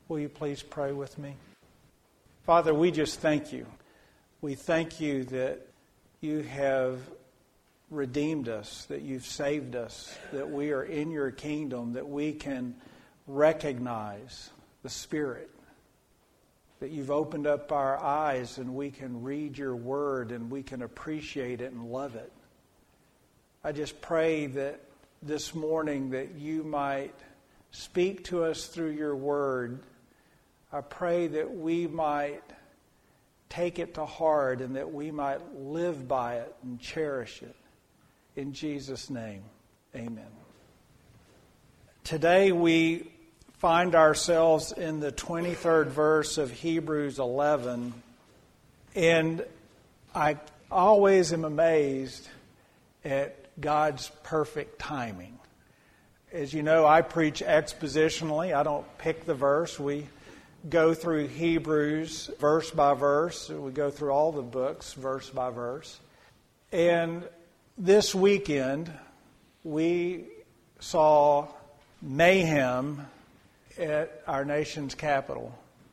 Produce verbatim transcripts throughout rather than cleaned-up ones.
Will you please pray with me? Father, we just thank you. We thank you that you have redeemed us, that you've saved us, that we are in your kingdom, that we can recognize the Spirit, that you've opened up our eyes and we can read your word and we can appreciate it and love it. I just pray that this morning that you might speak to us through your word. I pray that we might take it to heart and that we might live by it and cherish it. In Jesus' name, amen. Today we find ourselves in the twenty-third verse of Hebrews eleven, and I always am amazed at God's perfect timing. As you know, I preach expositionally. I don't pick the verse. We go through Hebrews verse by verse. We go through all the books verse by verse. And this weekend, we saw mayhem at our nation's capital.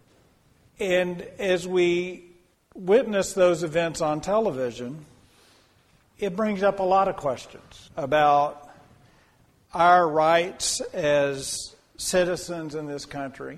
And as we witness those events on television, it brings up a lot of questions about our rights as citizens in this country,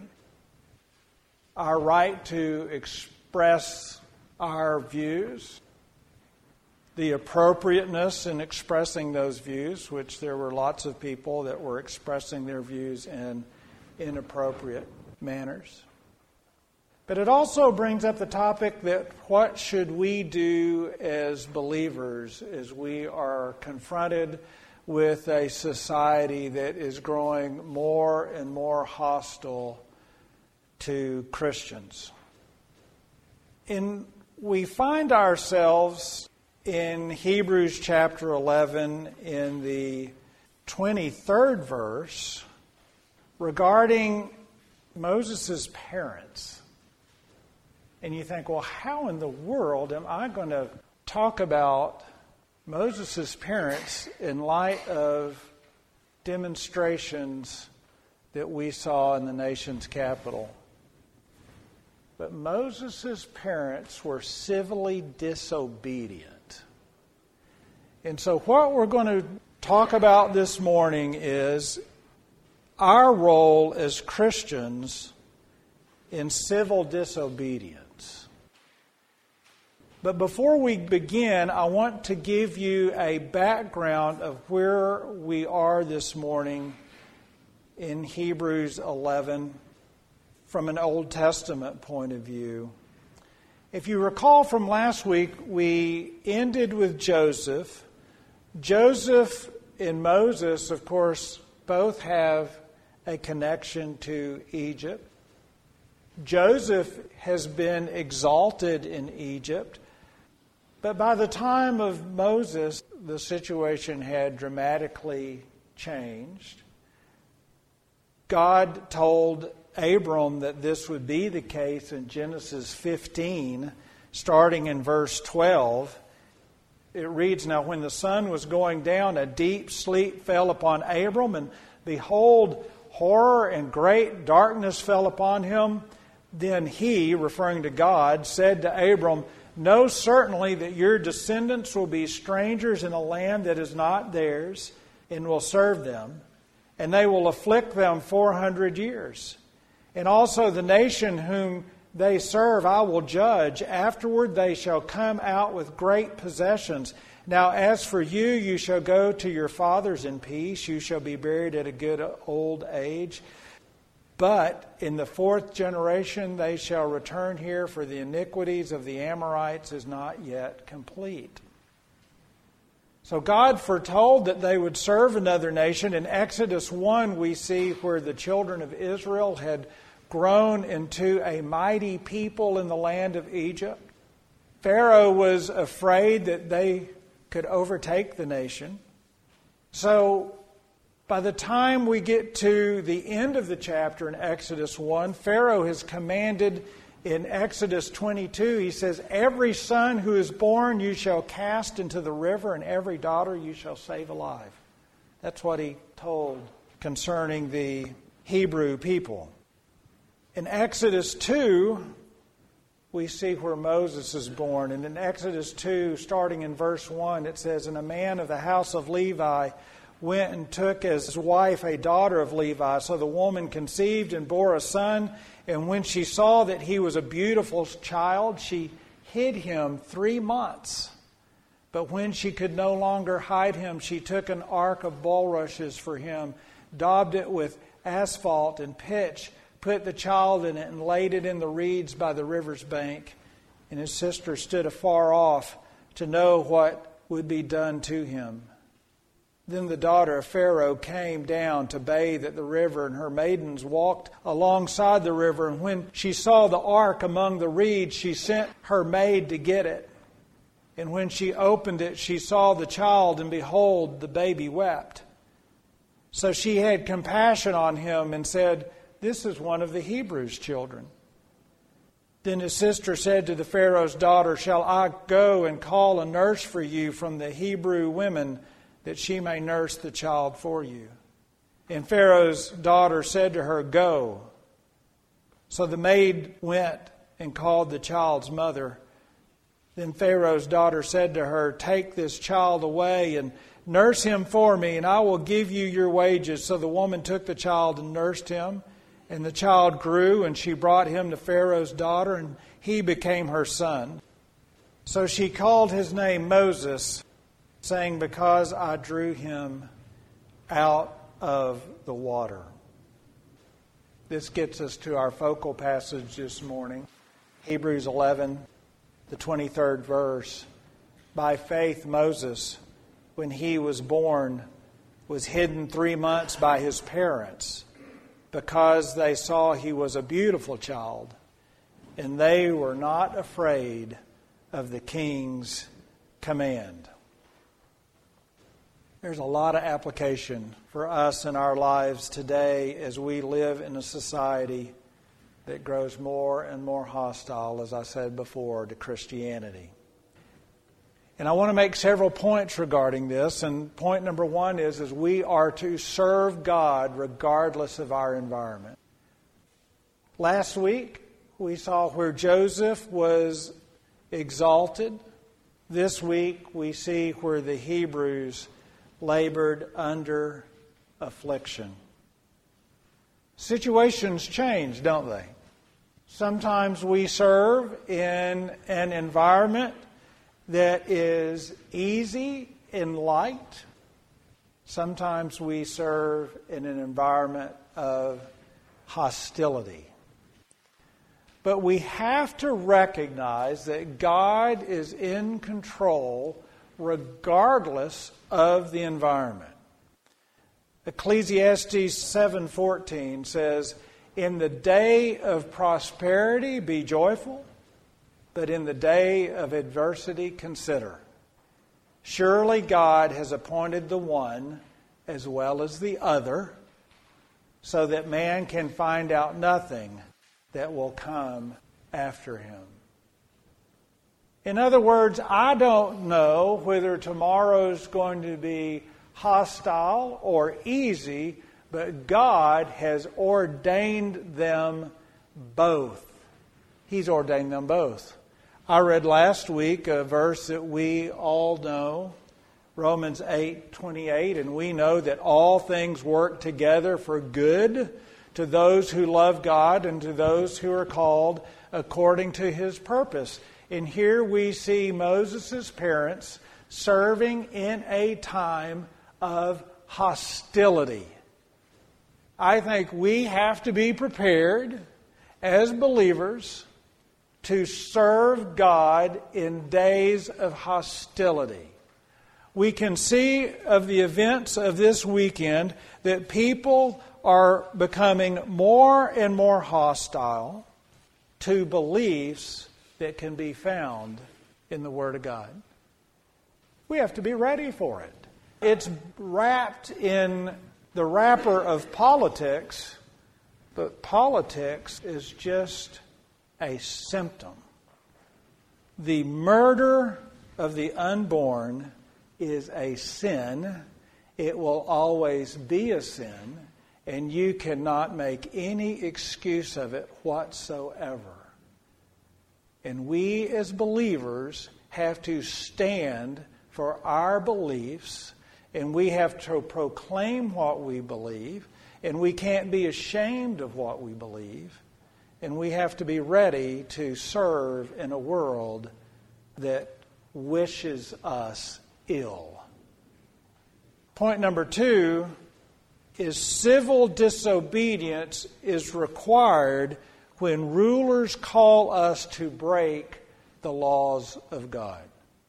our right to express our views, the appropriateness in expressing those views, which there were lots of people that were expressing their views in inappropriate manners. But it also brings up the topic that what should we do as believers as we are confronted with a society that is growing more and more hostile to Christians. And we find ourselves in Hebrews chapter eleven in the twenty-third verse regarding Moses' parents. And you think, well, how in the world am I going to talk about Moses' parents in light of demonstrations that we saw in the nation's capital? But Moses' parents were civilly disobedient. And so what we're going to talk about this morning is our role as Christians in civil disobedience. But before we begin, I want to give you a background of where we are this morning in Hebrews eleven from an Old Testament point of view. If you recall from last week, we ended with Joseph. Joseph and Moses, of course, both have a connection to Egypt. Joseph has been exalted in Egypt. But by the time of Moses, the situation had dramatically changed. God told Abram that this would be the case in Genesis fifteen, starting in verse twelve. It reads, "Now when the sun was going down, a deep sleep fell upon Abram, and behold, horror and great darkness fell upon him. Then he," referring to God, "said to Abram, know certainly that your descendants will be strangers in a land that is not theirs, and will serve them, and they will afflict them four hundred years. And also the nation whom they serve I will judge. Afterward they shall come out with great possessions. Now as for you, you shall go to your fathers in peace. You shall be buried at a good old age. But in the fourth generation they shall return here, for the iniquities of the Amorites is not yet complete." So God foretold that they would serve another nation. In Exodus one we see where the children of Israel had grown into a mighty people in the land of Egypt. Pharaoh was afraid that they could overtake the nation. So by the time we get to the end of the chapter in Exodus one, Pharaoh has commanded in Exodus twenty-two, he says, "Every son who is born you shall cast into the river, and every daughter you shall save alive." That's what he told concerning the Hebrew people. In Exodus two, we see where Moses is born. And in Exodus two, starting in verse one, it says, "And a man of the house of Levi went and took as his wife a daughter of Levi. So the woman conceived and bore a son. And when she saw that he was a beautiful child, she hid him three months. But when she could no longer hide him, she took an ark of bulrushes for him, daubed it with asphalt and pitch, put the child in it, and laid it in the reeds by the river's bank. And his sister stood afar off to know what would be done to him. Then the daughter of Pharaoh came down to bathe at the river, and her maidens walked alongside the river. And when she saw the ark among the reeds, she sent her maid to get it. And when she opened it, she saw the child, and behold, the baby wept. So she had compassion on him and said, 'This is one of the Hebrews' children.' Then his sister said to the Pharaoh's daughter, 'Shall I go and call a nurse for you from the Hebrew women, that she may nurse the child for you?' And Pharaoh's daughter said to her, 'Go.' So the maid went and called the child's mother. Then Pharaoh's daughter said to her, 'Take this child away and nurse him for me, and I will give you your wages.' So the woman took the child and nursed him. And the child grew, and she brought him to Pharaoh's daughter, and he became her son. So she called his name Moses, saying, 'Because I drew him out of the water.'" This gets us to our focal passage this morning, Hebrews eleven, the twenty-third verse. "By faith Moses, when he was born, was hidden three months by his parents, because they saw he was a beautiful child, and they were not afraid of the king's command." There's a lot of application for us in our lives today as we live in a society that grows more and more hostile, as I said before, to Christianity. And I want to make several points regarding this. And point number one is, is we are to serve God regardless of our environment. Last week, we saw where Joseph was exalted. This week, we see where the Hebrews labored under affliction. Situations change, don't they? Sometimes we serve in an environment that is easy and light. Sometimes we serve in an environment of hostility. But we have to recognize that God is in control regardless of the environment. Ecclesiastes seven fourteen says, "In the day of prosperity be joyful, but in the day of adversity consider. Surely God has appointed the one as well as the other, so that man can find out nothing that will come after him." In other words, I don't know whether tomorrow's going to be hostile or easy, but God has ordained them both. He's ordained them both. I read last week a verse that we all know, Romans eight twenty-eight, and we know that all things work together for good to those who love God and to those who are called according to His purpose. And here we see Moses' parents serving in a time of hostility. I think we have to be prepared as believers to serve God in days of hostility. We can see of the events of this weekend that people are becoming more and more hostile to beliefs that can be found in the Word of God. We have to be ready for it. It's wrapped in the wrapper of politics, but politics is just a symptom. The murder of the unborn is a sin. It will always be a sin. and you cannot make any excuse of it whatsoever. And we as believers have to stand for our beliefs, and we have to proclaim what we believe, and we can't be ashamed of what we believe, and we have to be ready to serve in a world that wishes us ill. Point number two is civil disobedience is required when rulers call us to break the laws of God.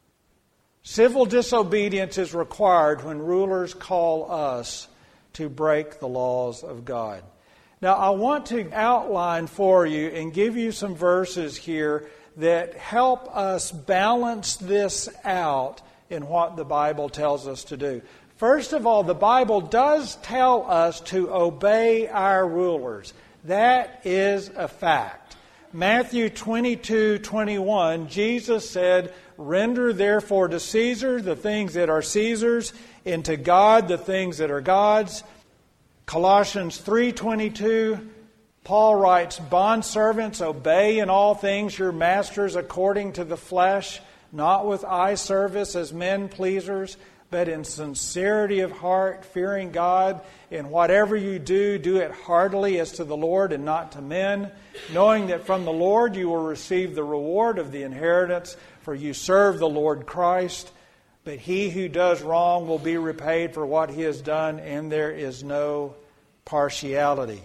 Civil disobedience is required when rulers call us to break the laws of God. Now, I want to outline for you and give you some verses here that help us balance this out in what the Bible tells us to do. First of all, the Bible does tell us to obey our rulers. That is a fact. Matthew twenty-two twenty-one, Jesus said, "Render therefore to Caesar the things that are Caesar's, and to God the things that are God's." Colossians three twenty-two, Paul writes, "Bondservants, obey in all things your masters according to the flesh, not with eye service as men pleasers, but in sincerity of heart, fearing God. In whatever you do, do it heartily as to the Lord and not to men, knowing that from the Lord you will receive the reward of the inheritance, for you serve the Lord Christ. But he who does wrong will be repaid for what he has done, and there is no partiality."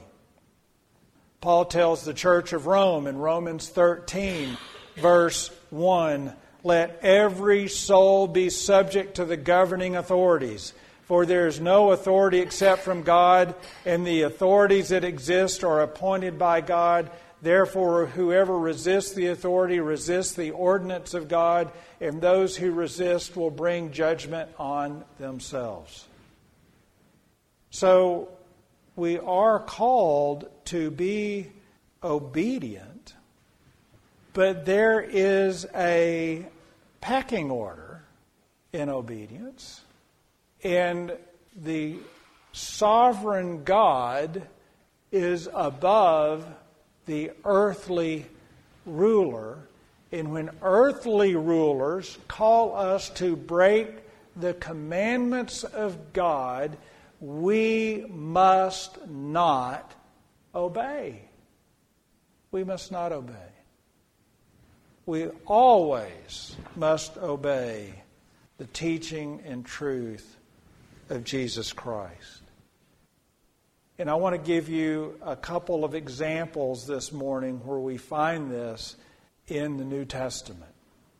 Paul tells the church of Rome in Romans thirteen, verse one, "Let every soul be subject to the governing authorities, for there is no authority except from God, and the authorities that exist are appointed by God. Therefore, whoever resists the authority resists the ordinance of God, and those who resist will bring judgment on themselves." So, we are called to be obedient, but there is a pecking order in obedience, and the sovereign God is above the earthly ruler. And when earthly rulers call us to break the commandments of God, we must not obey. We must not obey. We always must obey the teaching and truth of Jesus Christ. And I want to give you a couple of examples this morning where we find this in the New Testament.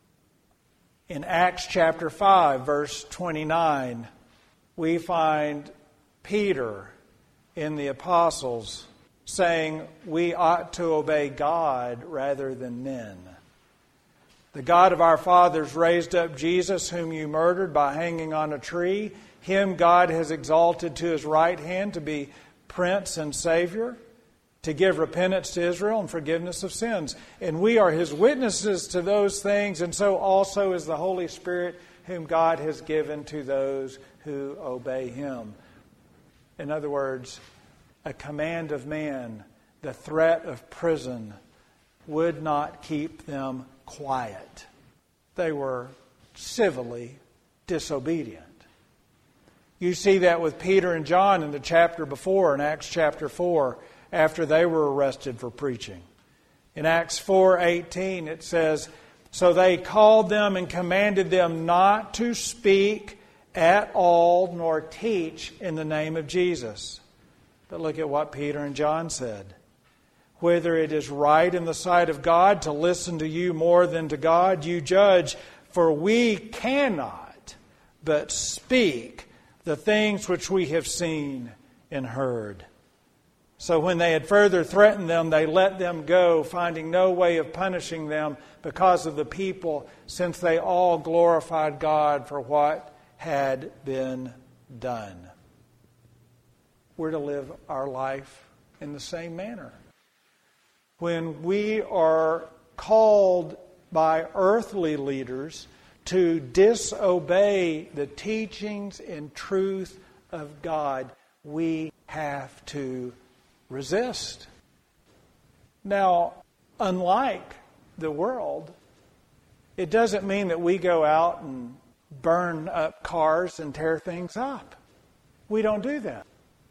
In Acts chapter five, verse twenty-nine, we find Peter and the apostles saying we ought to obey God rather than men. "The God of our fathers raised up Jesus, whom you murdered by hanging on a tree. Him God has exalted to his right hand to be Prince and Savior, to give repentance to Israel and forgiveness of sins. And we are his witnesses to those things, and so also is the Holy Spirit, whom God has given to those who obey him." In other words, a command of man, the threat of prison, would not keep them quiet. They were civilly disobedient. You see that with Peter and John in the chapter before, in Acts chapter four, after they were arrested for preaching. In Acts four eighteen it says, "So they called them and commanded them not to speak at all nor teach in the name of Jesus." But look at what Peter and John said. "Whether it is right in the sight of God to listen to you more than to God, you judge, for we cannot but speak the things which we have seen and heard." So when they had further threatened them, they let them go, finding no way of punishing them because of the people, since they all glorified God for what had been done. We're to live our life in the same manner. When we are called by earthly leaders to disobey the teachings and truth of God, we have to resist. Now, unlike the world, it doesn't mean that we go out and burn up cars and tear things up. We don't do that.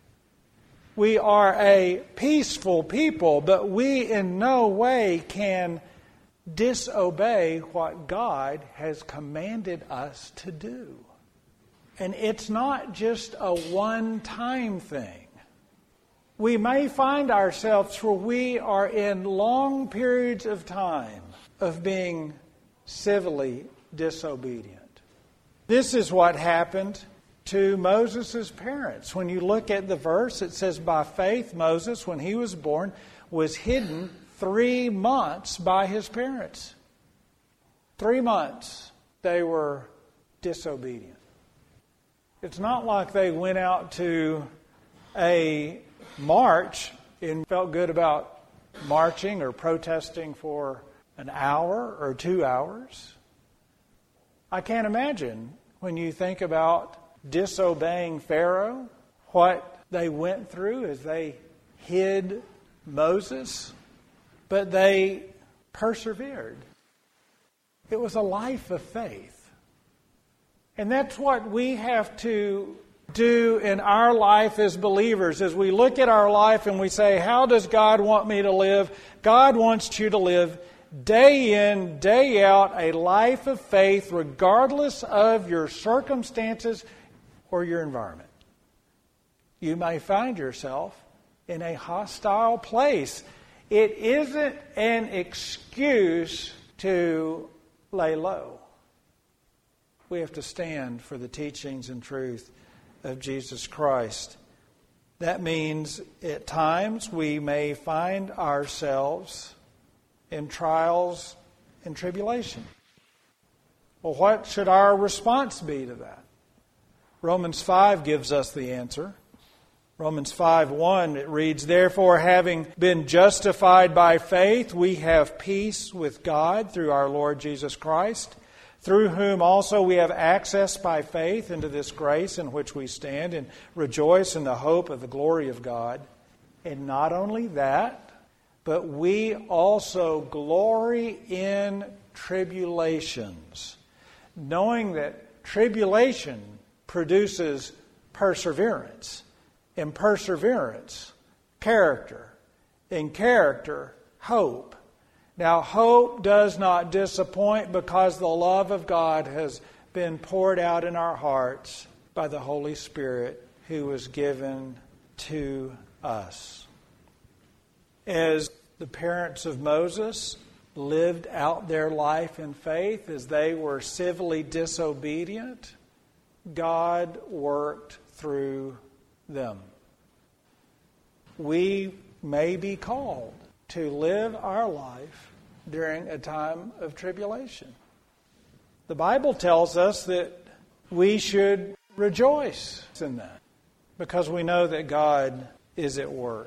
We are a peaceful people, but we in no way can disobey what God has commanded us to do. And it's not just a one-time thing. We may find ourselves where we are in long periods of time of being civilly disobedient. This is what happened to Moses' parents. When you look at the verse, it says, by faith, Moses, when he was born, was hidden three months by his parents. Three months they were disobedient. It's not like they went out to a march and felt good about marching or protesting for an hour or two hours. I can't imagine when you think about disobeying Pharaoh, what they went through as they hid Moses, but they persevered. It was a life of faith. And that's what we have to do in our life as believers. As we look at our life and we say, how does God want me to live? God wants you to live day in, day out, a life of faith regardless of your circumstances or your environment. You may find yourself in a hostile place. It isn't an excuse to lay low. We have to stand for the teachings and truth of Jesus Christ. That means at times we may find ourselves in trials and tribulation. Well, what should our response be to that? Romans five gives us the answer. Romans five one, it reads, therefore, having been justified by faith, we have peace with God through our Lord Jesus Christ, through whom also we have access by faith into this grace in which we stand and rejoice in the hope of the glory of God. And not only that, but we also glory in tribulations, knowing that tribulation produces perseverance, and perseverance, character, and character, hope. Now, hope does not disappoint because the love of God has been poured out in our hearts by the Holy Spirit who was given to us. As the parents of Moses lived out their life in faith, as they were civilly disobedient, God worked through them. We may be called to live our life during a time of tribulation. The Bible tells us that we should rejoice in that because we know that God is at work.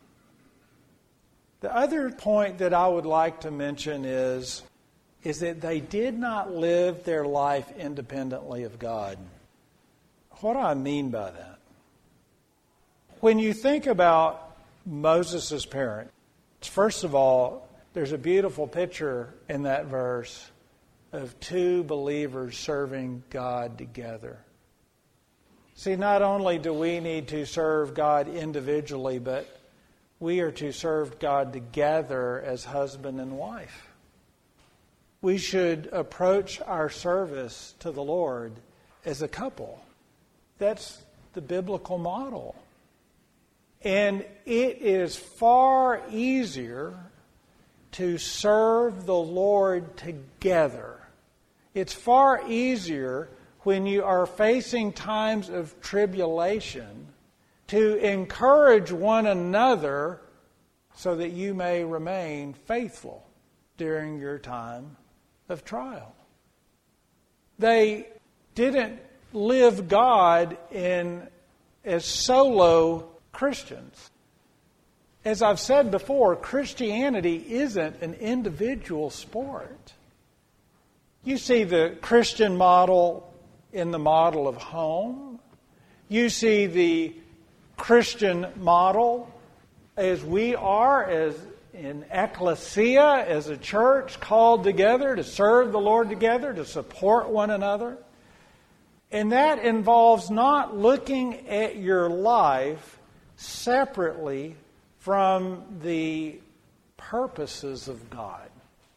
The other point that I would like to mention is, is that they did not live their life independently of God. What do I mean by that? When you think about Moses' parents, first of all, there's a beautiful picture in that verse of two believers serving God together. See, not only do we need to serve God individually, but we are to serve God together as husband and wife. We should approach our service to the Lord as a couple. That's the biblical model. And it is far easier to serve the Lord together. It's far easier when you are facing times of tribulation to encourage one another so that you may remain faithful during your time of trial. They didn't live God in as solo Christians. As I've said before, Christianity isn't an individual sport. You see the Christian model in the model of home. You see the Christian model, as we are as in ecclesia, as a church called together to serve the Lord together, to support one another. And that involves not looking at your life separately from the purposes of God.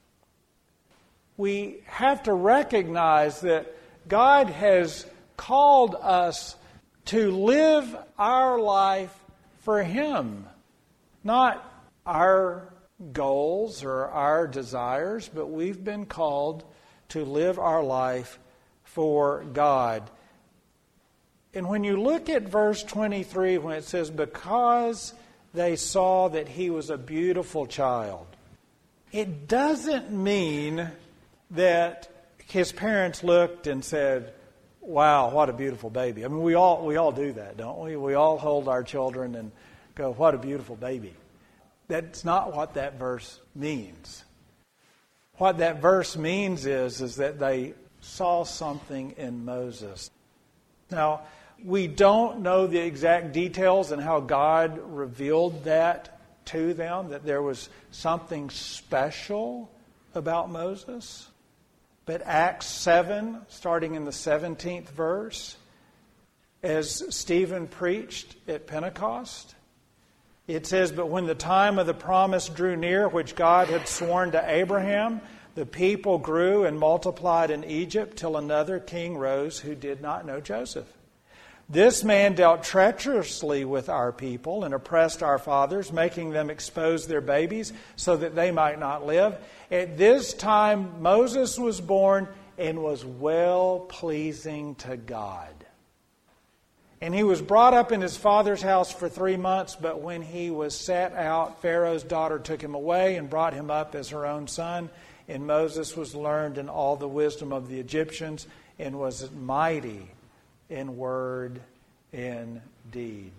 We have to recognize that God has called us to live our life for Him, not our goals or our desires, but we've been called to live our life for God. And when you look at verse twenty-three, when it says, because they saw that he was a beautiful child, it doesn't mean that his parents looked and said, wow, what a beautiful baby. I mean, we all we all do that, don't we? We all hold our children and go, what a beautiful baby. That's not what that verse means. What that verse means is, is that they saw something in Moses. Now, we don't know the exact details and how God revealed that to them, that there was something special about Moses. But Acts seven, starting in the seventeenth verse, as Stephen preached at Pentecost, it says, but when the time of the promise drew near, which God had sworn to Abraham, the people grew and multiplied in Egypt till another king rose who did not know Joseph. This man dealt treacherously with our people and oppressed our fathers, making them expose their babies so that they might not live. At this time Moses was born and was well-pleasing to God. And he was brought up in his father's house for three months, but when he was set out, Pharaoh's daughter took him away and brought him up as her own son. And Moses was learned in all the wisdom of the Egyptians and was mighty in word and deed.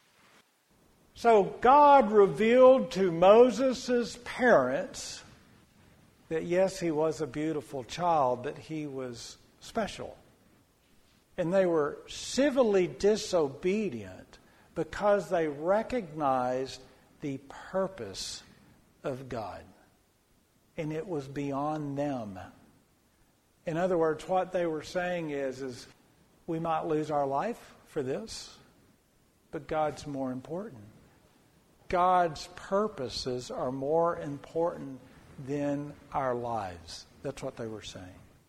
So God revealed to Moses' parents that yes, he was a beautiful child, but he was special. And they were civilly disobedient because they recognized the purpose of God. And it was beyond them. In other words, what they were saying is, is we might lose our life for this, but God's more important. God's purposes are more important than our lives. That's what they were saying.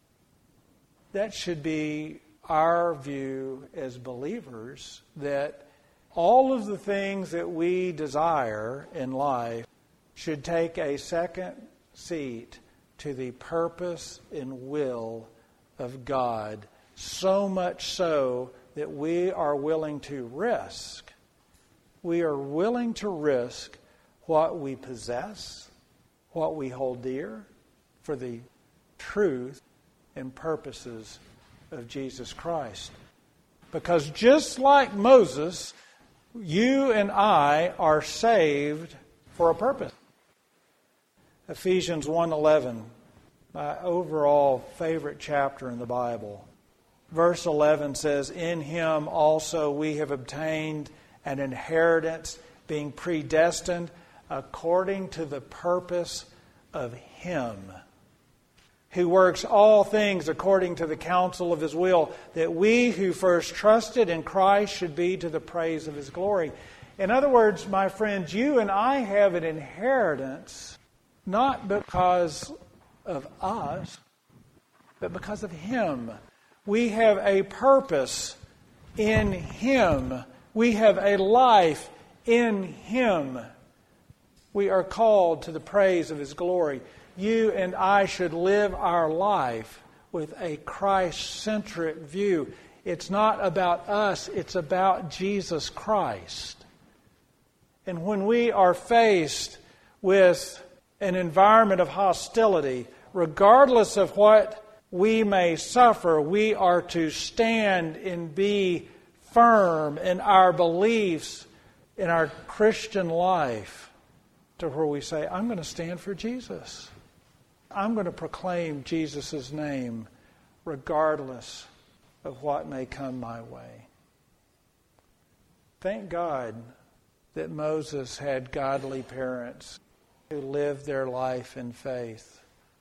That should be our view as believers, that all of the things that we desire in life should take a second seat to the purpose and will of God, so much so that we are willing to risk. We are willing to risk what we possess, what we hold dear, for the truth and purposes of Jesus Christ. Because just like Moses, you and I are saved for a purpose. Ephesians one eleven, my overall favorite chapter in the Bible. Verse eleven says, in him also we have obtained an inheritance, being predestined according to the purpose of him, who works all things according to the counsel of his will, that we who first trusted in Christ should be to the praise of his glory. In other words, my friends, you and I have an inheritance not because of us, but because of him. We have a purpose in him. We have a life in him. We are called to the praise of his glory. You and I should live our life with a Christ-centric view. It's not about us, it's about Jesus Christ. And when we are faced with an environment of hostility, regardless of what we may suffer, we are to stand and be firm in our beliefs, in our Christian life, to where we say, I'm going to stand for Jesus. I'm going to proclaim Jesus' name regardless of what may come my way. Thank God that Moses had godly parents who lived their life in faith.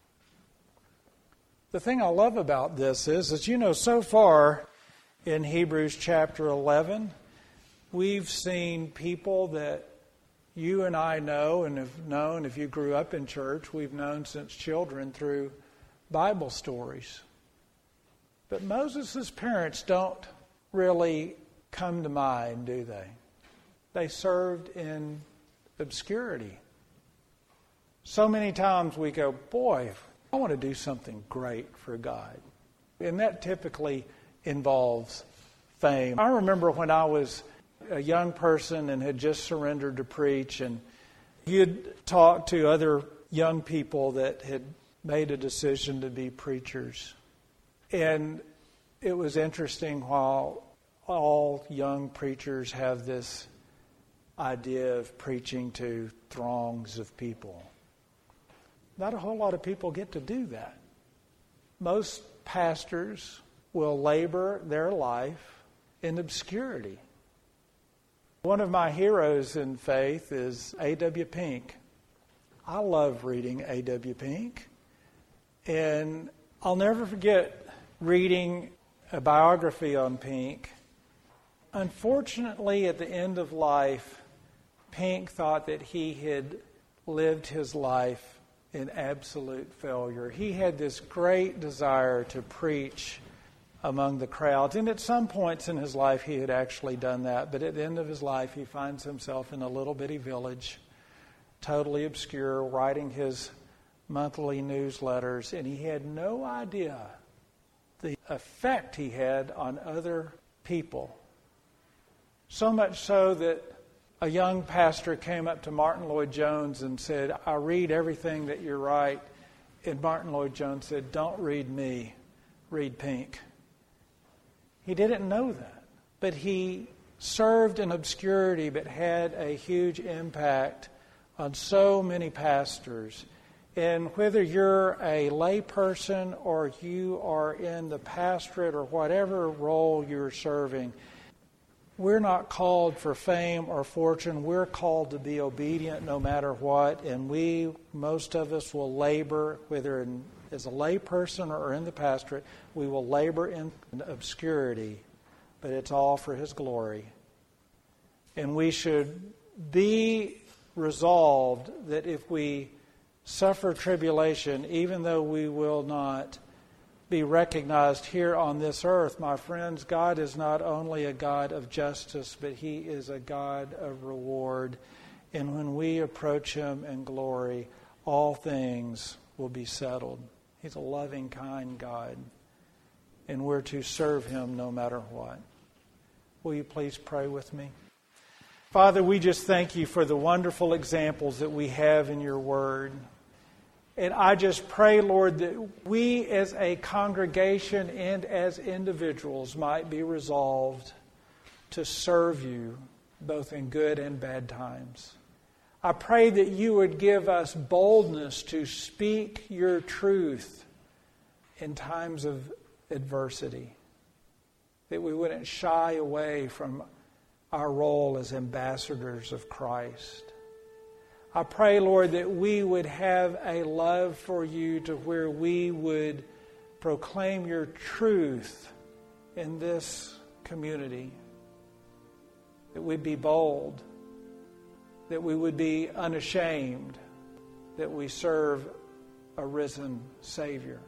The thing I love about this is, as you know, so far in Hebrews chapter eleven, we've seen people that you and I know and have known, if you grew up in church, we've known since children through Bible stories. But Moses' parents don't really come to mind, do they? They served in obscurity. So many times we go, boy, I want to do something great for God. And that typically involves fame. I remember when I was a young person and had just surrendered to preach, and you'd talk to other young people that had made a decision to be preachers. And it was interesting, while all young preachers have this idea of preaching to throngs of people, not a whole lot of people get to do that. Most pastors will labor their life in obscurity. One of my heroes in faith is A W Pink. I love reading A W Pink. And I'll never forget reading a biography on Pink. Unfortunately, at the end of life, Pink thought that he had lived his life in absolute failure. He had this great desire to preach among the crowds. And at some points in his life, he had actually done that. But at the end of his life, he finds himself in a little bitty village, totally obscure, writing his monthly newsletters. And he had no idea the effect he had on other people. So much so that a young pastor came up to Martin Lloyd-Jones and said, I read everything that you write. And Martin Lloyd-Jones said, don't read me, read Pink. He didn't know that. But he served in obscurity, but had a huge impact on so many pastors. And whether you're a lay person or you are in the pastorate or whatever role you're serving, we're not called for fame or fortune. We're called to be obedient no matter what. And we, most of us, will labor, whether in, as a lay person or in the pastorate, we will labor in obscurity, but it's all for His glory. And we should be resolved that if we suffer tribulation, even though we will not be recognized here on this earth, my friends, God is not only a God of justice, but He is a God of reward. And when we approach Him in glory, all things will be settled. He's a loving, kind God, and we're to serve Him no matter what. Will you please pray with me? Father, we just thank You for the wonderful examples that we have in Your Word. And I just pray, Lord, that we as a congregation and as individuals might be resolved to serve You both in good and bad times. I pray that You would give us boldness to speak Your truth in times of adversity, that we wouldn't shy away from our role as ambassadors of Christ. I pray, Lord, that we would have a love for You to where we would proclaim Your truth in this community, that we'd be bold, that we would be unashamed, that we serve a risen Savior.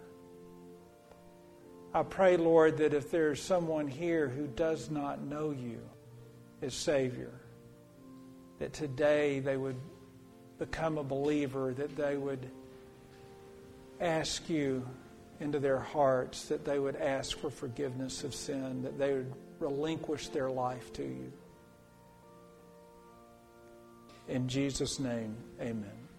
I pray, Lord, that if there's someone here who does not know You as Savior, that today they would become a believer, that they would ask You into their hearts, that they would ask for forgiveness of sin, that they would relinquish their life to You. In Jesus' name, amen.